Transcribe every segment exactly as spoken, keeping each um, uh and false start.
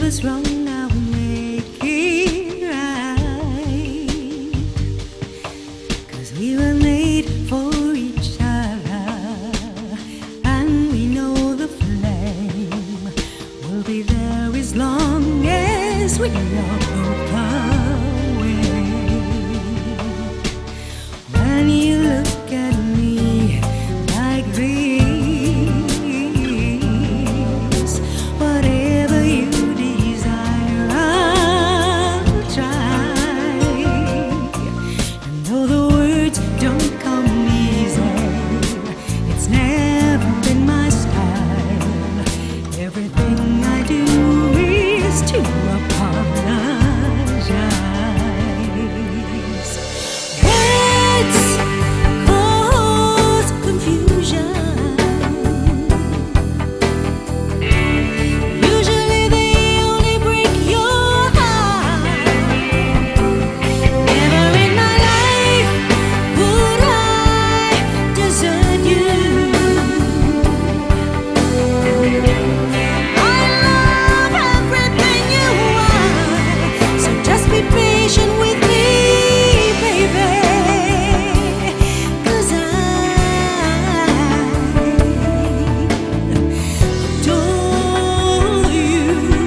was wrong, now we make it right. 'Cause we were made for each other, and we know the flame will be there as long as we are both away. When you look at me like this, whatever you desire, I'll try. And though the words don't come easy, it's never been my style. Everything I do is to apologize. Words cause confusion. Usually they only break your heart. Never in my life would I desert you. I love everything you are, so just be patient with me, baby. 'Cause I adore you.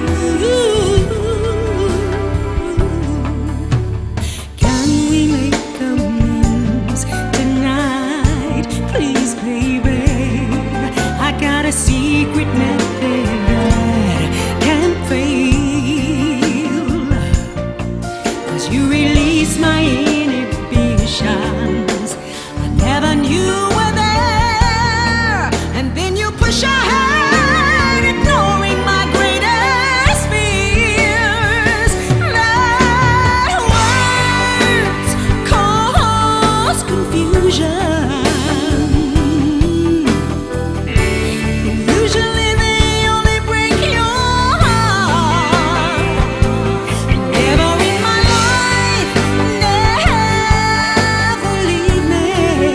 Can we make amends tonight, please, baby? I got a secret method that can't fail. 'Cause you release my inhibitions I never knew were there, and then you push ahead, ignoring my greatest fears. That words cause confusion. Usually they only break your heart. Never in my life, never leave me.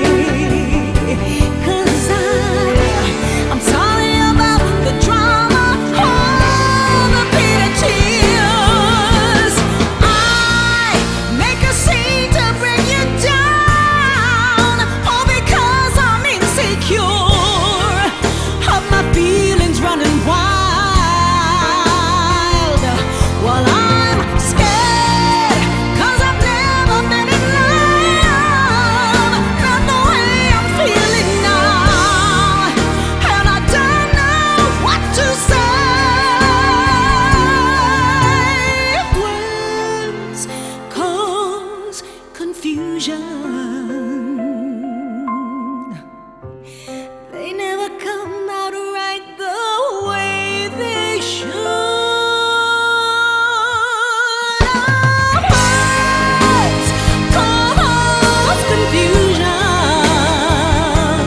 'Cause I, I'm sorry about the drama, all the bitter tears. I make a scene to bring you down, all because I'm insecure of my feelings running wild. While I'm scared, 'cause I've never been in love, not the way I'm feeling now, and I don't know what to say. Words cause confusion. They never come out right the way they should. Words cause confusion.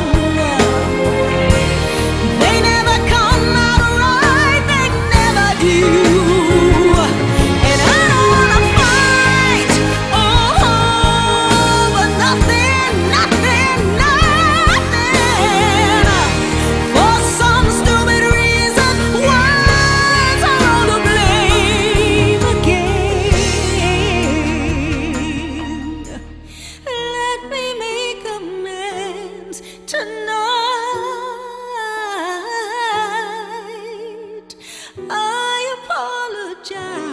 They never come out right, they never do. And I don't wanna fight over nothing, nothing, nothing. For some stupid reason, words are all to blame again. Let me make amends tonight. I apologize.